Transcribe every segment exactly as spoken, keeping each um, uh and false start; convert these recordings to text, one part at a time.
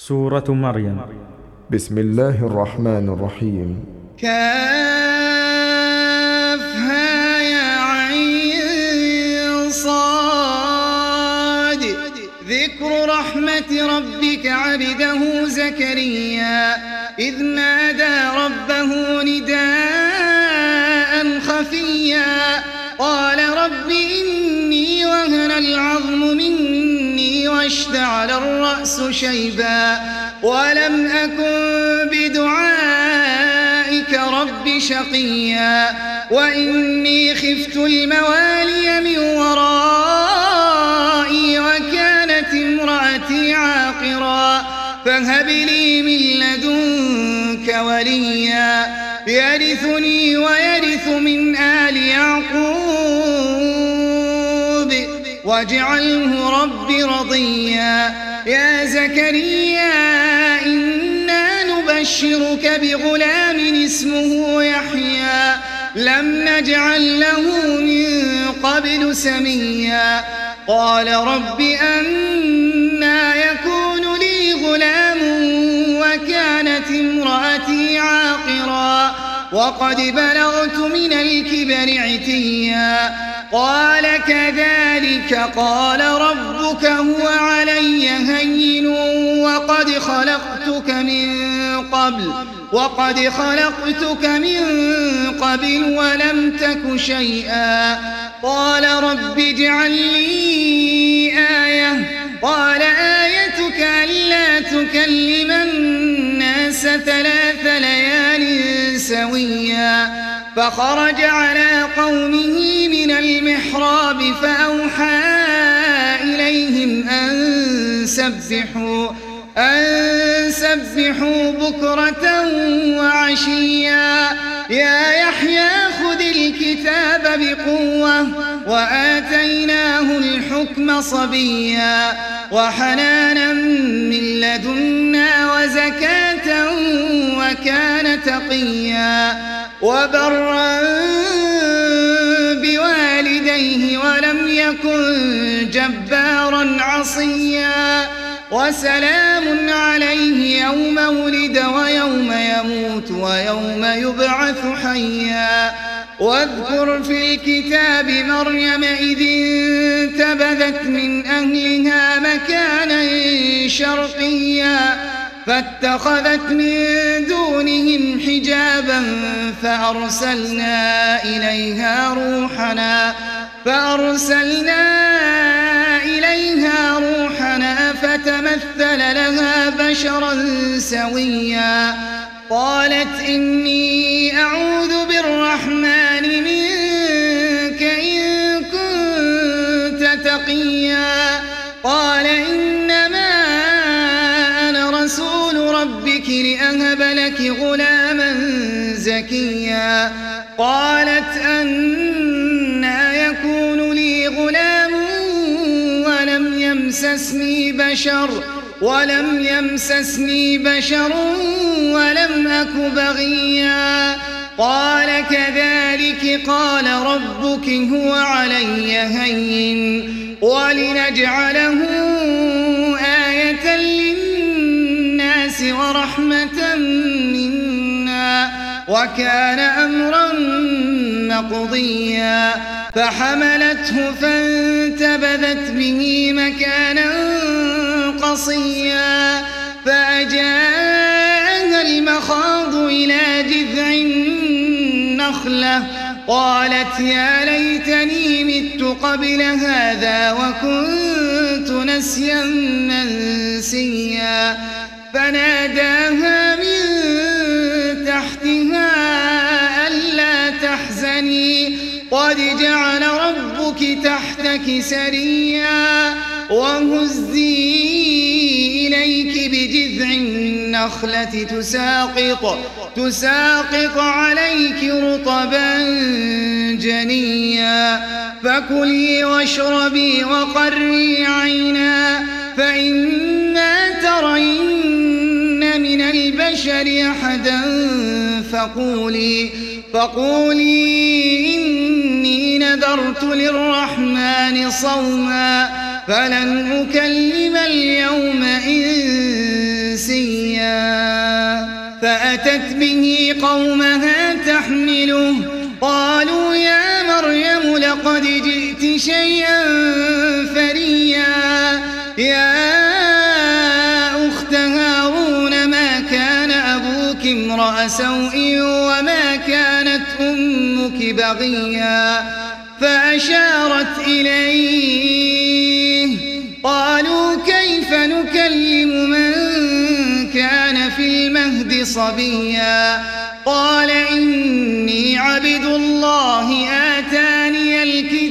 سورة مريم. بسم الله الرحمن الرحيم. كافها يا عين صاد. ذكر رحمة ربك عبده زكريا إذ نادى ربه نداء خفيا قال رب إني وهن العظم مني واشتعل الرأس شيبا ولم أكن بدعائك رب شقيا وإني خفت الموالي من ورائي وكانت امرأتي عاقرا فهب لي من لدنك وليا يرثني ويرث من آل يعقوب واجعله رب رضيا. يا زكريا إنا نبشرك بغلام اسمه يحيى لم نجعل له من قبل سميا قال رب أنى يكون لي غلام وكانت امرأتي عاقرا وقد بلغت من الكبر عتيا قال كذلك قال ربك هو علي هين وقد خلقتك من قبل وقد خلقتك من قبل ولم تك شيئا قال رب اجعل لي آية قال آيتك ألا تكلم الناس ثلاث ليال سويا فخرج على قومه من المحراب فأوحى إليهم أن سبحوا أن سبحوا بكرة وعشيا يا يحيى خذ الكتاب بقوة وآتيناه الحكم صبيا وحنانا من لدنا وزكاة وكان تقيا وبرا بوالديه ولم يكن جبارا عصيا وسلام عليه يوم ولد ويوم يموت ويوم يبعث حيا واذكر في الكتاب مريم إذ انتبذت من أهلها مكانا شرقيا فاتخذت من دونهم حجابا فأرسلنا إليها روحنا فأرسلنا إليها روحنا فتمثل لها بشرا سويا قالت إني أعوذ بالرحمن منك إن كنت تقيا قال إنما أنا رسول ربك لأهب لك غلاما زكيا قالت أنى يكون لي غلام ولم يمسسني بشر ولم يمسسني بشر ولم أك بغيا قال كذلك قال ربك هو علي هين ولنجعله آية للناس ورحمة منا وكان أمرا مقضيا فحملته فانتبذت به مكانا قصيا فأجاءها المخاض إلى جذع النخلة قالت يا ليتني مت قبل هذا وكنت نسيا منسيا فناداها من تحتها ألا تحزني قد جعل ربك تحتك سريا وهزي إليك بجذع النخلة تساقط تساقط عليك رطبا جنيا فكلي واشربي وقري عينا فإما ترين من البشر أحدا فقولي فقولي إني نذرت للرحمن صوما فلن أكلم اليوم إنسيا فأتت به قومها تحمله قالوا يا مريم لقد جئت شيئا فريا يا أخت هارون ما كان أبوك امرأ سوء وما كانت أمك بغيا فأشارت إليه قالوا كيف نكلم من كان في المهد صبيا قال إني عبد الله آتاني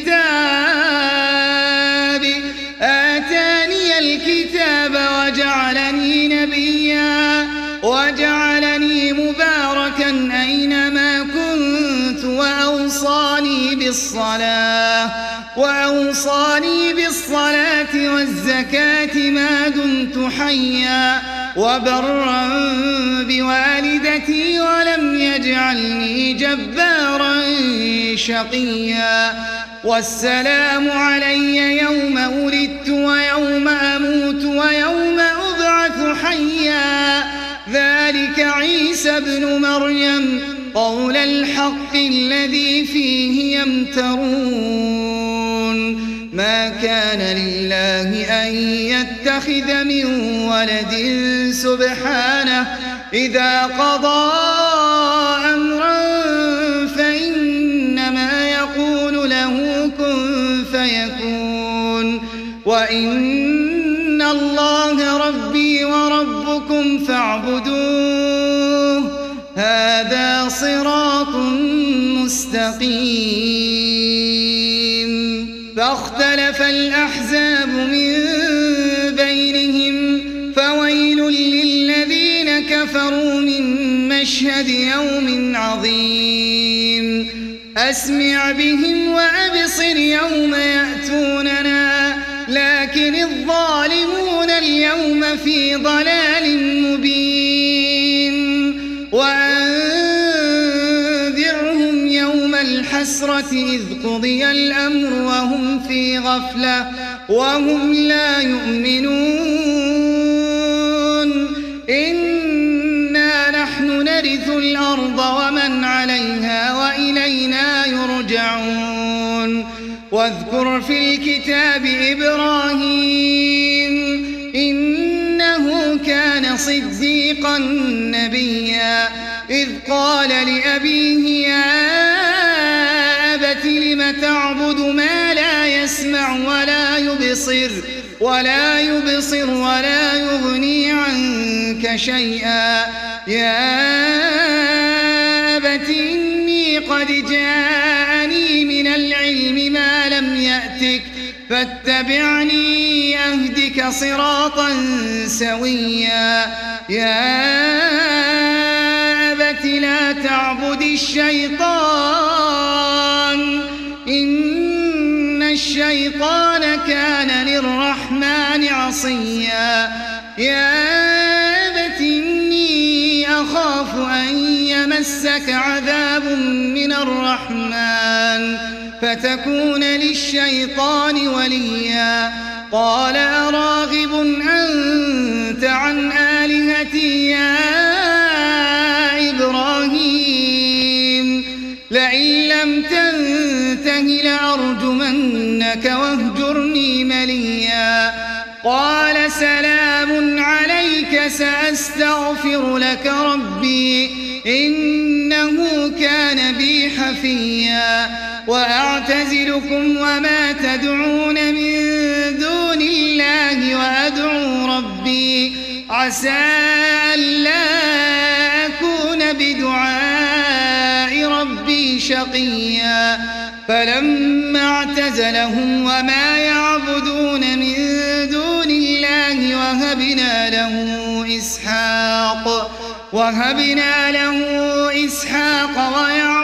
الكتاب آتاني الكتاب وجعلني نبيا وجعلني مباركا أينما كنت وأوصاني بالصلاة وأوصاني بالصلاة والزكاة ما دمت حيا وبرا بوالدتي ولم يجعلني جبارا شقيا والسلام علي يوم ولدت ويوم أموت ويوم أبعث حيا ذلك عيسى ابن مريم قول الحق الذي فيه يمترون ما كان لله أن يتخذ من ولد سبحانه إذا قضى أمرا فإنما يقول له كن فيكون وإن الله ربي وربكم فاعبدوه هذا صراط مستقيم فاختلف الأحزاب من بينهم فويل للذين كفروا من مشهد يوم عظيم أسمع بهم وأبصر يوم يأتوننا لكن الظالمون اليوم في ضلال مبين وأنذرهم يوم الحسرة إذ قضي الأمر وهم في غفلة وهم لا يؤمنون إنا نحن نرث الأرض ومن عليها وإلينا يرجعون واذكر في الكتاب إبراهيم إنه كان صديقا نبيا إذ قال لأبيه يا أبت لم تعبد ما لا يسمع ولا يبصر ولا يبصر ولا يغني عنك شيئا يا أبت إني قد جاءني من العلم ما لم يأتك فاتبعني أهدك صراطا سويا يا أبت لا تعبد الشيطان إن الشيطان كان للرحمن عصيا يا أبت إني أخاف أن يمسك عذاب من الرحمن فتكون للشيطان وليا قال أراغب أنت عن آلهتي يا إبراهيم لئن لم تنته لأرجمنك واهجرني مليا قال سلام عليك سأستغفر لك ربي إنه كان بي حفيا وأعتزلكم وما تدعون من دون الله وأدعو ربي عسى ألا أكون بدعاء ربي شقيا فلما اعتزلهم وما يعبدون من دون الله وهبنا له إسحاق وهبنا له إسحاق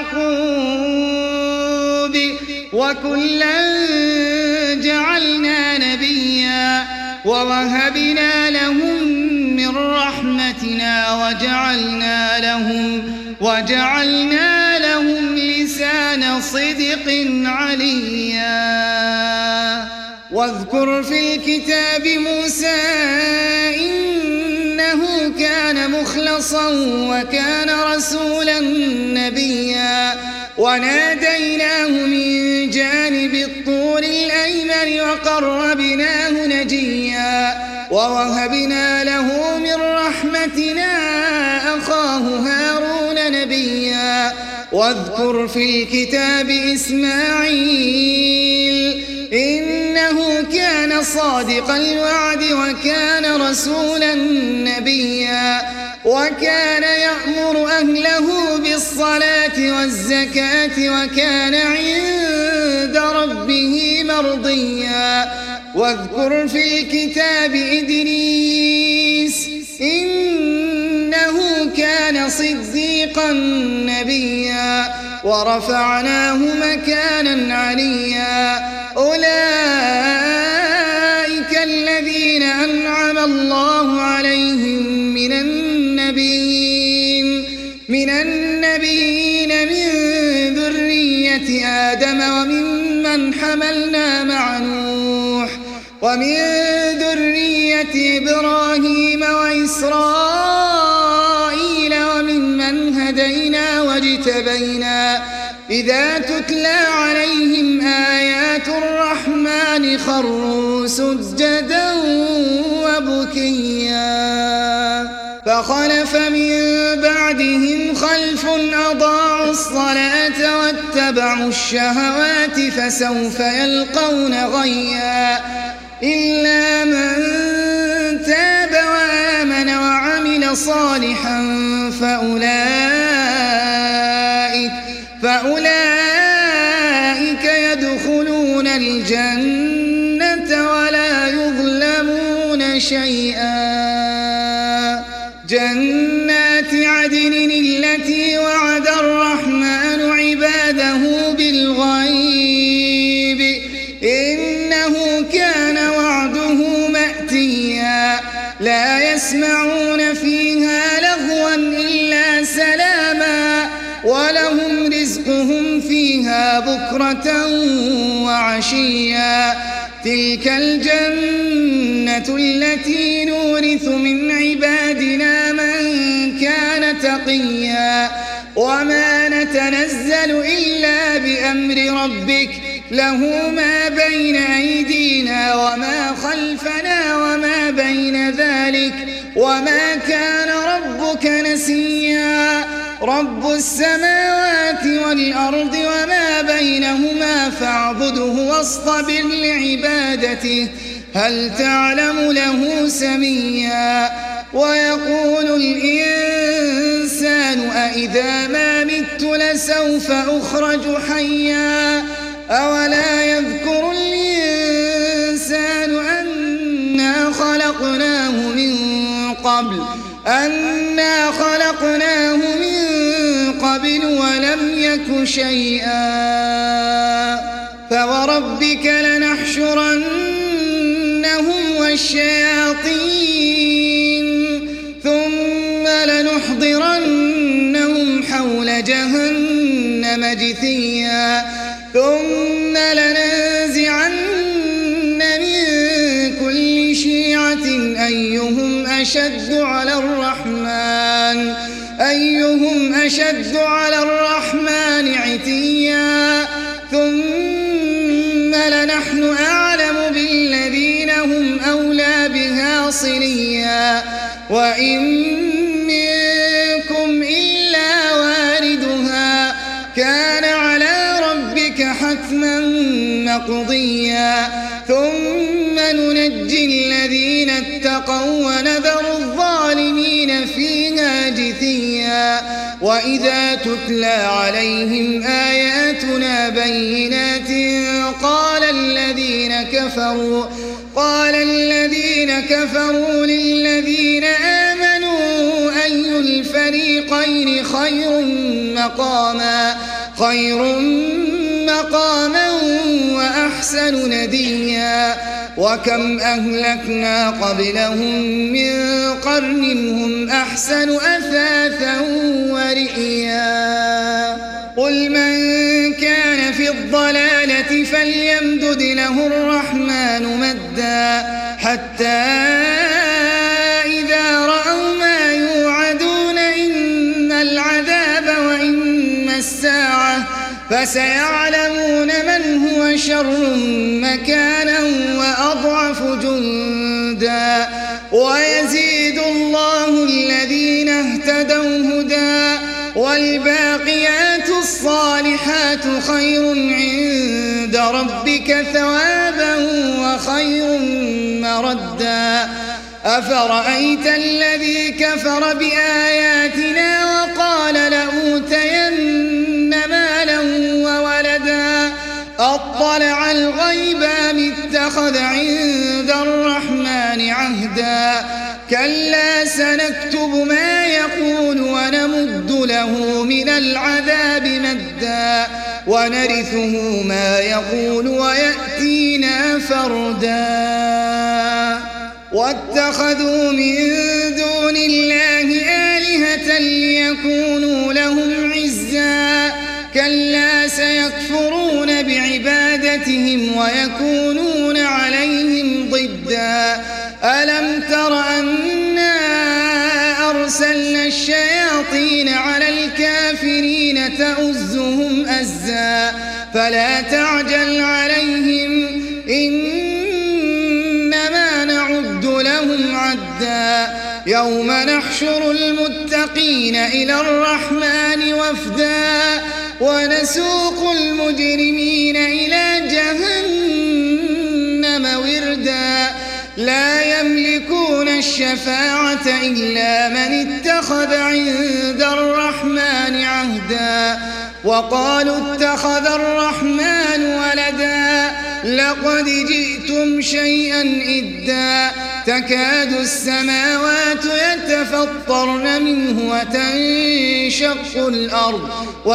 ويعقوب وكلا جعلنا نبيا ووهبنا لهم من رحمتنا وجعلنا لهم وجعلنا لهم لسان صدق عليا واذكر في الكتاب موسى إنه إنه كان مخلصا وكان رسولا نبيا وناديناه من جانب الطور الأيمن وقربناه نجيا ووهبنا له من رحمتنا أخاه هارون نبيا واذكر في الكتاب إسماعيل إنه كان صادق الوعد وكان رسولا نبيا وكان يأمر أهله بالصلاة والزكاة وكان عند ربه مرضيا واذكر في الكتاب إدريس إنه كان صديقا نبيا ورفعناه مكانا عليا أولئك الذين أنعم الله عليهم من النبيين من النبيين من ذرية آدم وممن حملنا مع نوح ومن ذرية إبراهيم وإسرائيل وممن هدينا واجتبينا إذا تتلى عليهم آيات الرحمن خروا سجدا وبكيا فخلف من بعدهم خلف أضاعوا الصلاة واتبعوا الشهوات فسوف يلقون غيا إلا من تاب وآمن وعمل صالحا فأولئك فأولئك يدخلون الجنة ولا يظلمون شيئا جنات عدن التي وعد الرحمن عباده بالغيب إنه كان وعده مأتيا لا يسمعون فيها لغوا إلا سلاما ولهم رزقهم فيها بكرة وعشيا تلك الجنة التي نورث من عبادنا من كان تقيا وما نتنزل إلا بأمر ربك له ما بين أيدينا وما خلفنا وما بين ذلك وما كان ربك نسيا رب السماوات والأرض وما بينهما فاعبده واصطبر لعبادته هل تعلم له سميا ويقول الإنسان أإذا ما مت لسوف أخرج حيا أولا يذكر الإنسان أنا خلقناه من قبل أنا خلقناه من قبل ولم يك شيئا فوربك لنحشرنهم والشياطين ثم لنحضرنهم حول جهنم جثيا ثم لننزعن من كل شيعة أيهم أشد على الرحمن أيهم أشد على الرحمن عتيا ثم لنحن أعلم بالذين هم أولى بها صليا وإن منكم إلا واردها كان على ربك حتما مقضيا ثم ننجي الذين اتقوا ونذر الظالمين فيها جثيا وإذا تتلى عليهم آياتنا بينات قال الذين كفروا قال الذين كفروا للذين آمنوا أي الفريقين خير مقاما خير مقاما وأحسن نديا وكم أهلكنا قبلهم من قرن هم أحسن أثاثا ورئيا قل من كان في الضلالة فليمدد له الرحمن مدا حتى إذا رأوا فسيعلمون من هو شر مكانا وأضعف جندا ويزيد الله الذين اهتدوا هدى والباقيات الصالحات خير عند ربك ثوابا وخير مردا أفرأيت الذي كفر بآياتنا وقال لأوتين مالا وولدا أطلع الغيب أم اتخذ عند الرحمن عهدا كلا سنكتب ما يقول ونمد له من العذاب مدا ونرثه ما يقول ويأتينا فردا واتخذوا من دون الله آلهة ليكونوا لهم عزا كلا سيكفرون بعبادتهم ويكونون عليهم ضدا ألم تر أنا أرسلنا الشياطين على الكافرين تؤزهم أزا فلا تعجل عليهم إنما نعد لهم عدا يوم نحشر المتقين إلى الرحمن وفدا ونسوق المجرمين إلى جهنم وردا لا يملكون الشفاعة إلا من اتخذ عند الرحمن عهدا وقالوا اتخذ الرحمن ولدا لقد جئتم شيئا إدا تكاد السماوات يتفطرن منه وتنشق الأرض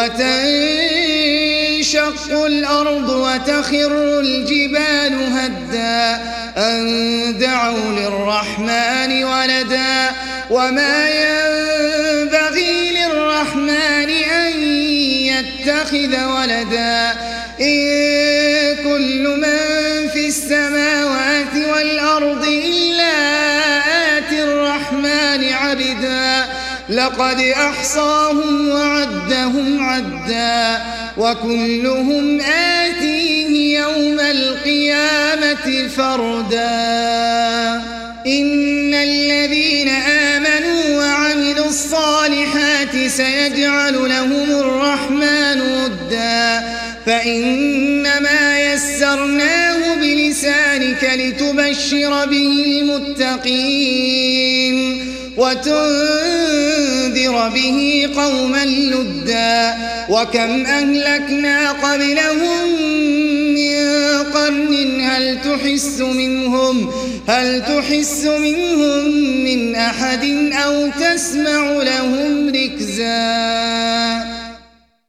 وتنشق الأرض وتخر الجبال هدا أن دعوا للرحمن ولدا وما ينبغي للرحمن أن يتخذ ولدا إن كل من في السماوات والأرض إلا آتي الرحمن عبدا لقد أحصاهم وعدهم عدا وكلهم آتيه يوم القيامة فردا إن الذين آمنوا وعملوا الصالحات سيجعل لهم الرحمن ودا فإنما يسرناه بلسانك لتبشر به المتقين وتنذر به قوما لدا وكم أهلكنا قبلهم من قرن هل تحس منهم هل تحس منهم من أحد أو تسمع لهم ركزا